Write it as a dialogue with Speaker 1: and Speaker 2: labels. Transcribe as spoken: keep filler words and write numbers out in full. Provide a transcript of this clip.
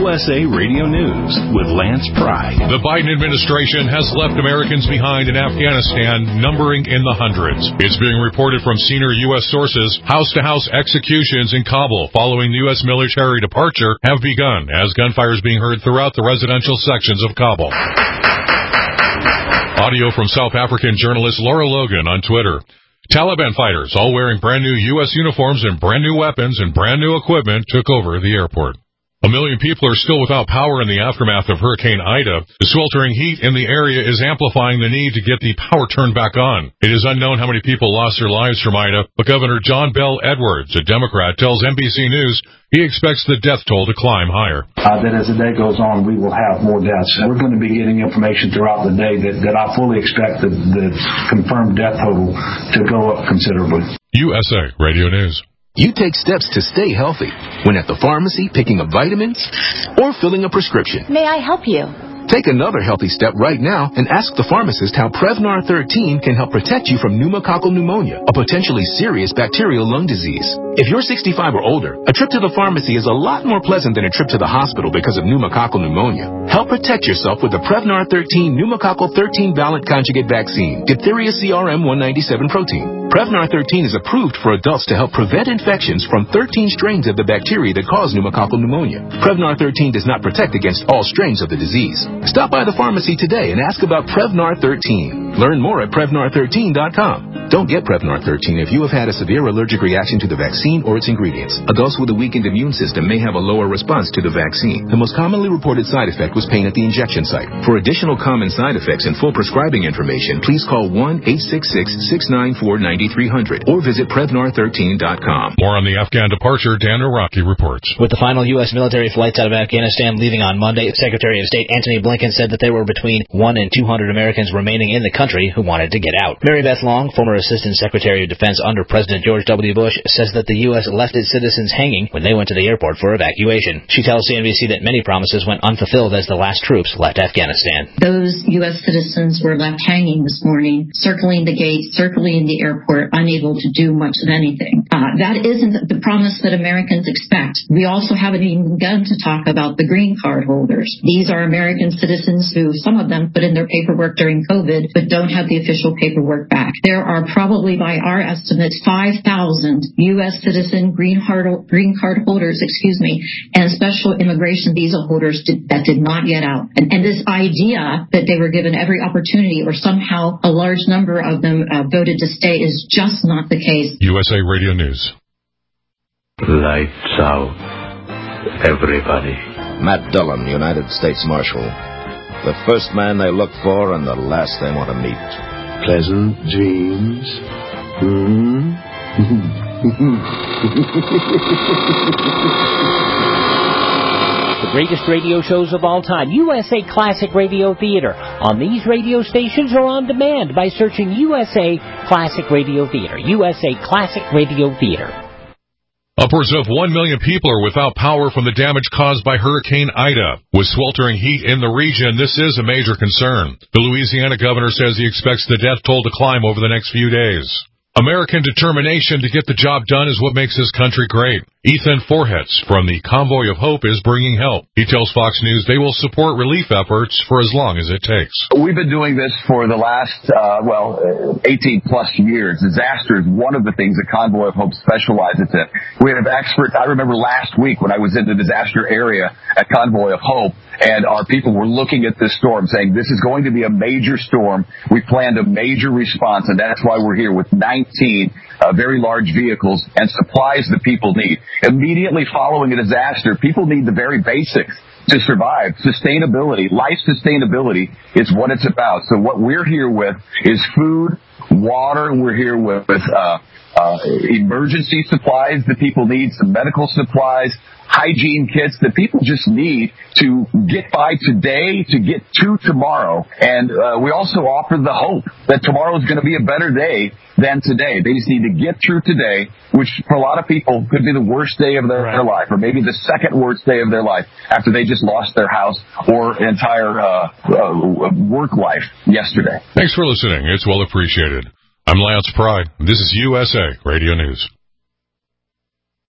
Speaker 1: U S A Radio News with Lance Pry.
Speaker 2: The Biden administration has left Americans behind in Afghanistan, numbering in the hundreds. It's being reported from senior U S sources, house-to-house executions in Kabul following the U S military departure have begun, as gunfire is being heard throughout the residential sections of Kabul. Audio from South African journalist Laura Logan on Twitter. Taliban fighters, all wearing brand new U S uniforms and brand new weapons and brand new equipment, took over the airport. A million people are still without power in the aftermath of Hurricane Ida. The sweltering heat in the area is amplifying the need to get the power turned back on. It is unknown how many people lost their lives from Ida, but Governor John Bel Edwards, a Democrat, tells N B C News he expects the death toll to climb higher.
Speaker 3: Uh, that as the day goes on, we will have more deaths. We're going to be getting information throughout the day that, that I fully expect the, the confirmed death total to go up considerably.
Speaker 2: U S A Radio News.
Speaker 4: You take steps to stay healthy when at the pharmacy picking up vitamins or filling a prescription.
Speaker 5: May I help you?
Speaker 4: Take another healthy step right now and ask the pharmacist how Prevnar thirteen can help protect you from pneumococcal pneumonia, a potentially serious bacterial lung disease. If you're sixty-five or older, a trip to the pharmacy is a lot more pleasant than a trip to the hospital because of pneumococcal pneumonia. Help protect yourself with the Prevnar thirteen pneumococcal thirteen valent conjugate vaccine, diphtheria C R M one ninety-seven protein. Prevnar thirteen is approved for adults to help prevent infections from thirteen strains of the bacteria that cause pneumococcal pneumonia. Prevnar thirteen does not protect against all strains of the disease. Stop by the pharmacy today and ask about Prevnar thirteen. Learn more at Prevnar thirteen dot com. Don't get Prevnar thirteen if you have had a severe allergic reaction to the vaccine or its ingredients. Adults with a weakened immune system may have a lower response to the vaccine. The most commonly reported side effect was pain at the injection site. For additional common side effects and full prescribing information, please call one eight six six, six nine four, nine three zero zero or visit Prevnar thirteen dot com.
Speaker 2: More on the Afghan departure, Dan Araki reports.
Speaker 6: With the final U S military flights out of Afghanistan leaving on Monday, Secretary of State Antony Blinken said that there were between one and two hundred Americans remaining in the country who wanted to get out. Mary Beth Long, former Assistant Secretary of Defense under President George W. Bush, says that the U S left its citizens hanging when they went to the airport for evacuation. She tells C N B C that many promises went unfulfilled as the last troops left Afghanistan.
Speaker 7: Those U S citizens were left hanging this morning, circling the gate, circling the airport, unable to do much of anything. Uh, that isn't the promise that Americans expect. We also haven't even begun to talk about the green card holders. These are American citizens who, some of them, put in their paperwork during COVID, but don't have the official paperwork back. There are probably, by our estimates, five thousand U S citizen green card, green card holders, excuse me, and special immigration visa holders did, that did not get out. And, and this idea that they were given every opportunity or somehow a large number of them uh, voted to stay is just not the case.
Speaker 2: U S A Radio News.
Speaker 8: Lights out, everybody.
Speaker 9: Matt Dillon, United States Marshal. The first man they look for and the last they want to meet.
Speaker 8: Pleasant dreams. Hmm?
Speaker 10: The greatest radio shows of all time, U S A Classic Radio Theater, on these radio stations or on demand by searching U S A Classic Radio Theater. U S A Classic Radio Theater.
Speaker 2: Upwards of one million people are without power from the damage caused by Hurricane Ida. With sweltering heat in the region, this is a major concern. The Louisiana governor says he expects the death toll to climb over the next few days. American determination to get the job done is what makes this country great. Ethan Forhetz from the Convoy of Hope is bringing help. He tells Fox News they will support relief efforts for as long as it takes.
Speaker 11: We've been doing this for the last, uh, well, eighteen plus years. Disaster is one of the things that Convoy of Hope specializes in. We have experts. I remember last week when I was in the disaster area at Convoy of Hope, and our people were looking at this storm saying, this is going to be a major storm. We planned a major response, and that's why we're here with nineteen uh, very large vehicles and supplies that people need. Immediately following a disaster, people need the very basics to survive. Sustainability, life sustainability is what it's about. So what we're here with is food, water. We're here with, with uh, uh, emergency supplies that people need, some medical supplies, hygiene kits that people just need to get by today, to get to tomorrow. And uh, we also offer the hope that tomorrow is going to be a better day than today. They just need to get through today, which for a lot of people could be the worst day of their, right. their life, or maybe the second worst day of their life after they just lost their house or entire uh, uh, work life yesterday.
Speaker 2: Thanks for listening. It's well appreciated. I'm Lance Pry. This is U S A Radio News.